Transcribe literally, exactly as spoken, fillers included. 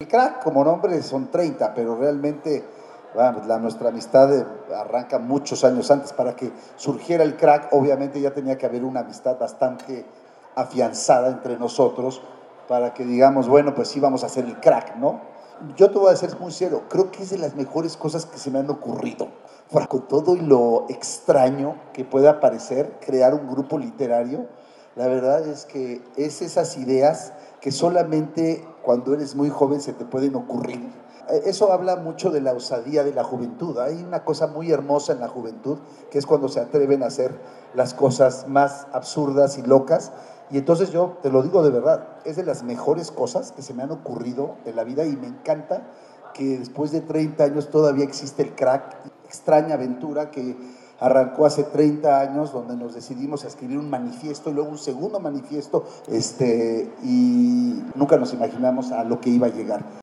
crack como nombre son treinta, pero realmente bueno, la, nuestra amistad eh, arranca muchos años antes. Para que surgiera el crack, obviamente ya tenía que haber una amistad bastante afianzada entre nosotros para que digamos, bueno, pues sí vamos a hacer el crack, ¿no? Yo te voy a ser muy sincero, creo que es de las mejores cosas que se me han ocurrido. Con todo y lo extraño que pueda parecer crear un grupo literario, la verdad es que es esas ideas que solamente cuando eres muy joven se te pueden ocurrir. Eso habla mucho de la osadía de la juventud. Hay una cosa muy hermosa en la juventud, que es cuando se atreven a hacer las cosas más absurdas y locas. Y entonces yo te lo digo de verdad, es de las mejores cosas que se me han ocurrido en la vida y me encanta que después de treinta años todavía existe el crack, extraña aventura que arrancó hace treinta años, donde nos decidimos a escribir un manifiesto y luego un segundo manifiesto, este, y nunca nos imaginamos a lo que iba a llegar.